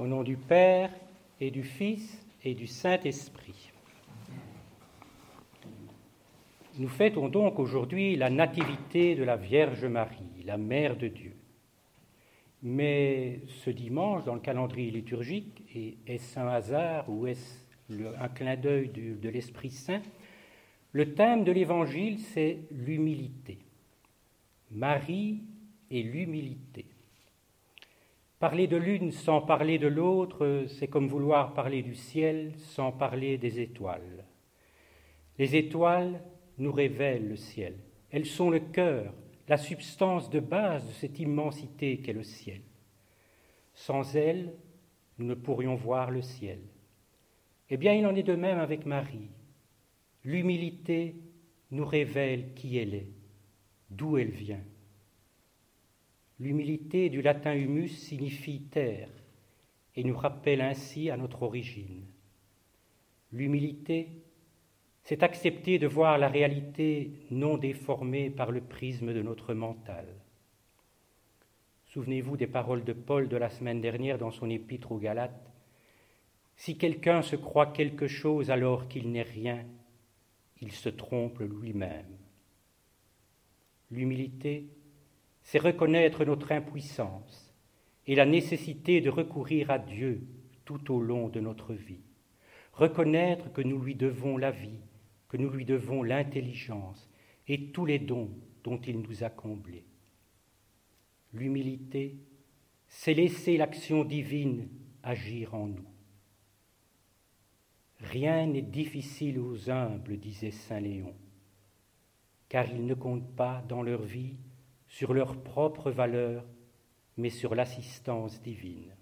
Au nom du Père et du Fils et du Saint-Esprit. Nous fêtons donc aujourd'hui la nativité de la Vierge Marie, la Mère de Dieu. Mais ce dimanche, dans le calendrier liturgique, est-ce un hasard ou est-ce un clin d'œil de l'Esprit Saint? Le thème de l'Évangile, c'est l'humilité. Marie et l'humilité. Parler de l'une sans parler de l'autre, c'est comme vouloir parler du ciel sans parler des étoiles. Les étoiles nous révèlent le ciel. Elles sont le cœur, la substance de base de cette immensité qu'est le ciel. Sans elles, nous ne pourrions voir le ciel. Eh bien, il en est de même avec Marie. L'humilité nous révèle qui elle est, d'où elle vient. L'humilité du latin humus signifie terre et nous rappelle ainsi à notre origine. L'humilité, c'est accepter de voir la réalité non déformée par le prisme de notre mental. Souvenez-vous des paroles de Paul de la semaine dernière dans son épître aux Galates. Si quelqu'un se croit quelque chose alors qu'il n'est rien, il se trompe lui-même. L'humilité, c'est reconnaître notre impuissance et la nécessité de recourir à Dieu tout au long de notre vie. Reconnaître que nous lui devons la vie, que nous lui devons l'intelligence et tous les dons dont il nous a comblés. L'humilité, c'est laisser l'action divine agir en nous. Rien n'est difficile aux humbles, disait saint Léon, car ils ne comptent pas dans leur vie sur leur propre valeur, mais sur l'assistance divine.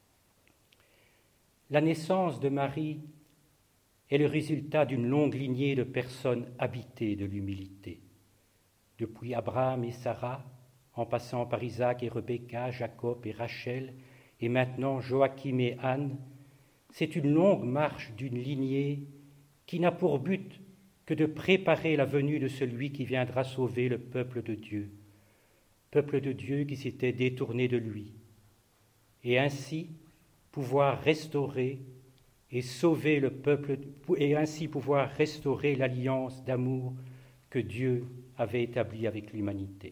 La naissance de Marie est le résultat d'une longue lignée de personnes habitées de l'humilité. Depuis Abraham et Sarah, en passant par Isaac et Rebecca, Jacob et Rachel, et maintenant Joachim et Anne, c'est une longue marche d'une lignée qui n'a pour but que de préparer la venue de celui qui viendra sauver le peuple de Dieu qui s'était détourné de lui, et ainsi pouvoir restaurer et sauver le peuple, et ainsi pouvoir restaurer l'alliance d'amour que Dieu avait établie avec l'humanité.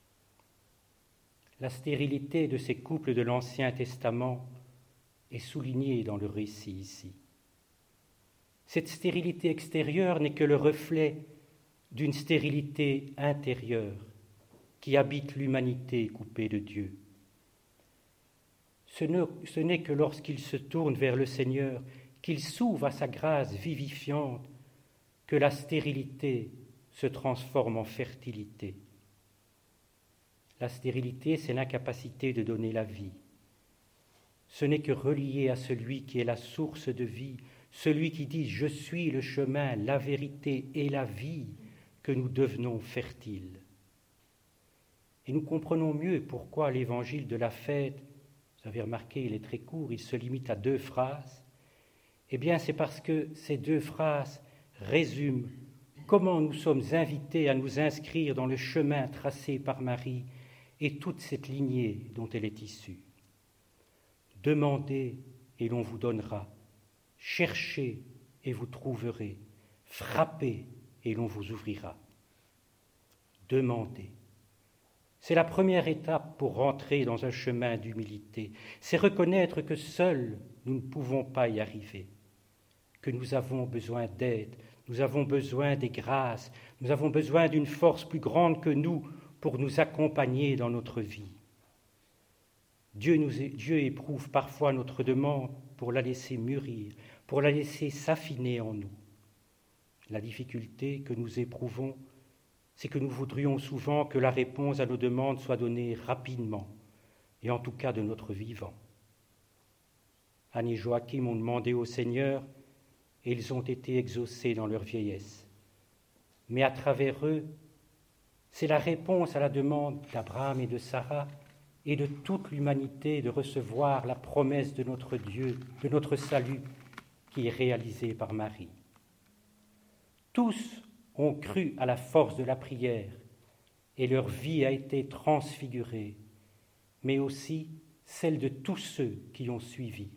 La stérilité de ces couples de l'Ancien Testament est soulignée dans le récit ici. Cette stérilité extérieure n'est que le reflet d'une stérilité intérieure qui habite l'humanité coupée de Dieu. Ce n'est que lorsqu'il se tourne vers le Seigneur, qu'il s'ouvre à sa grâce vivifiante, que la stérilité se transforme en fertilité. La stérilité, c'est l'incapacité de donner la vie. Ce n'est que relié à celui qui est la source de vie, celui qui dit « Je suis le chemin, la vérité et la vie » que nous devenons fertiles. Et nous comprenons mieux pourquoi l'évangile de la fête, vous avez remarqué, il est très court, il se limite à 2 phrases. Eh bien, c'est parce que ces 2 phrases résument comment nous sommes invités à nous inscrire dans le chemin tracé par Marie et toute cette lignée dont elle est issue. Demandez et l'on vous donnera. Cherchez et vous trouverez. Frappez et l'on vous ouvrira. Demandez. C'est la première étape pour rentrer dans un chemin d'humilité. C'est reconnaître que seuls nous ne pouvons pas y arriver, que nous avons besoin d'aide, nous avons besoin des grâces, nous avons besoin d'une force plus grande que nous pour nous accompagner dans notre vie. Dieu éprouve parfois notre demande pour la laisser mûrir, pour la laisser s'affiner en nous. La difficulté que nous éprouvons, c'est que nous voudrions souvent que la réponse à nos demandes soit donnée rapidement, et en tout cas de notre vivant. Anne et Joachim ont demandé au Seigneur, et ils ont été exaucés dans leur vieillesse. Mais à travers eux, c'est la réponse à la demande d'Abraham et de Sarah, et de toute l'humanité de recevoir la promesse de notre Dieu, de notre salut, qui est réalisée par Marie. Tous ont cru à la force de la prière et leur vie a été transfigurée, mais aussi celle de tous ceux qui ont suivi.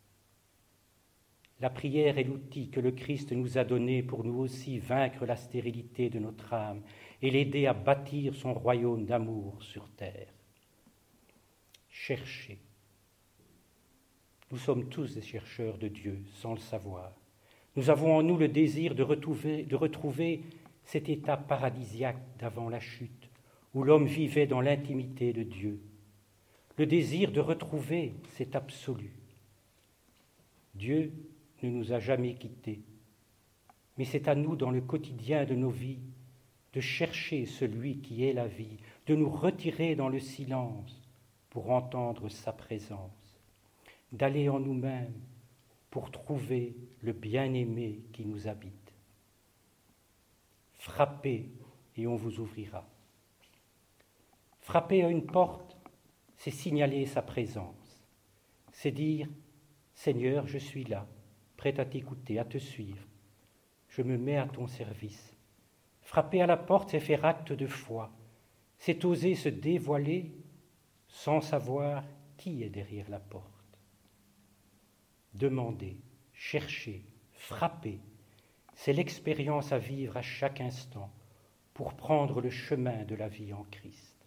La prière est l'outil que le Christ nous a donné pour nous aussi vaincre la stérilité de notre âme et l'aider à bâtir son royaume d'amour sur terre. Cherchez. Nous sommes tous des chercheurs de Dieu, sans le savoir. Nous avons en nous le désir de retrouver cet état paradisiaque d'avant la chute, où l'homme vivait dans l'intimité de Dieu. Le désir de retrouver cet absolu. Dieu ne nous a jamais quittés, mais c'est à nous, dans le quotidien de nos vies, de chercher celui qui est la vie, de nous retirer dans le silence pour entendre sa présence, d'aller en nous-mêmes pour trouver le bien-aimé qui nous habite. Frappez et on vous ouvrira. Frapper à une porte, c'est signaler sa présence. C'est dire « Seigneur, je suis là, prêt à t'écouter, à te suivre. Je me mets à ton service. » Frapper à la porte, c'est faire acte de foi. C'est oser se dévoiler sans savoir qui est derrière la porte. Demander, chercher, frapper, c'est l'expérience à vivre à chaque instant pour prendre le chemin de la vie en Christ.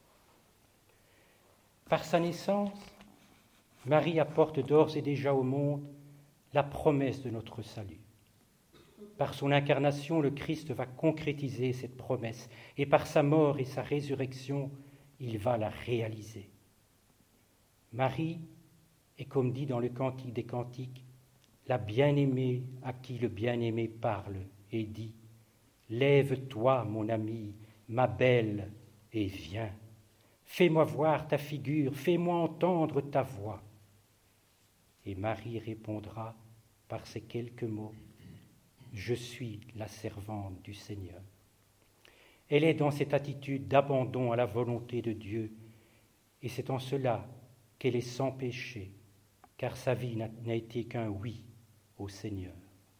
Par sa naissance, Marie apporte d'ores et déjà au monde la promesse de notre salut. Par son incarnation, le Christ va concrétiser cette promesse et par sa mort et sa résurrection, il va la réaliser. Marie est, comme dit dans le Cantique des Cantiques, la bien-aimée à qui le bien-aimé parle et dit « Lève-toi, mon ami, ma belle, et viens. Fais-moi voir ta figure, fais-moi entendre ta voix. » Et Marie répondra par ces quelques mots « Je suis la servante du Seigneur. » Elle est dans cette attitude d'abandon à la volonté de Dieu, et c'est en cela qu'elle est sans péché, car sa vie n'a été qu'un oui au Seigneur.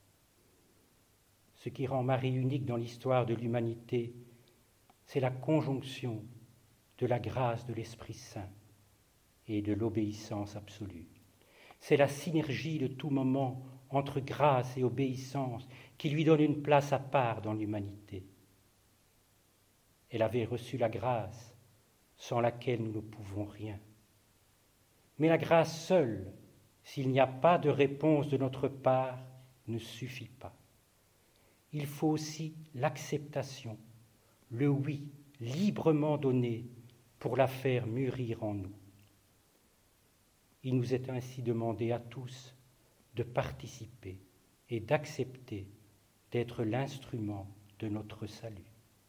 Ce qui rend Marie unique dans l'histoire de l'humanité, c'est la conjonction de la grâce de l'Esprit Saint et de l'obéissance absolue. C'est la synergie de tout moment entre grâce et obéissance qui lui donne une place à part dans l'humanité. Elle avait reçu la grâce sans laquelle nous ne pouvons rien. Mais la grâce seule, s'il n'y a pas de réponse de notre part, ne suffit pas. Il faut aussi l'acceptation, le oui librement donné pour la faire mûrir en nous. Il nous est ainsi demandé à tous de participer et d'accepter d'être l'instrument de notre salut.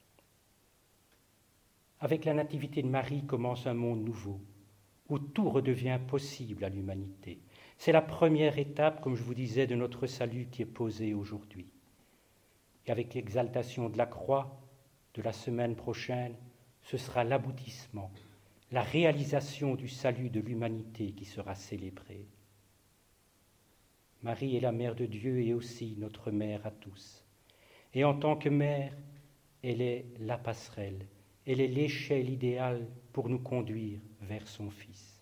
Avec la nativité de Marie commence un monde nouveau, où tout redevient possible à l'humanité. C'est la première étape, comme je vous disais, de notre salut qui est posée aujourd'hui. Et avec l'exaltation de la croix de la semaine prochaine, ce sera l'aboutissement, la réalisation du salut de l'humanité qui sera célébrée. Marie est la mère de Dieu et aussi notre mère à tous. Et en tant que mère, elle est la passerelle, elle est l'échelle idéale pour nous conduire vers son Fils.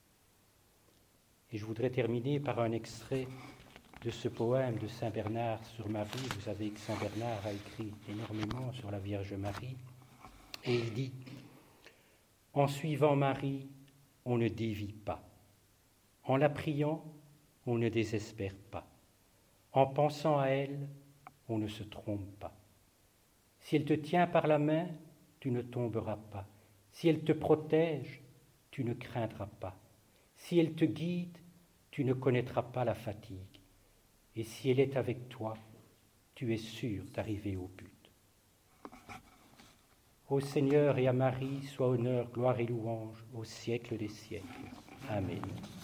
Et je voudrais terminer par un extrait de ce poème de Saint Bernard sur Marie. Vous savez que Saint Bernard a écrit énormément sur la Vierge Marie. Et il dit « En suivant Marie, on ne dévie pas. En la priant, on ne désespère pas. En pensant à elle, on ne se trompe pas. Si elle te tient par la main, tu ne tomberas pas. Si elle te protège, tu ne craindras pas. Si elle te guide, tu ne connaîtras pas la fatigue. Et si elle est avec toi, tu es sûr d'arriver au but. Au Seigneur et à Marie, soit honneur, gloire et louange au siècle des siècles. Amen.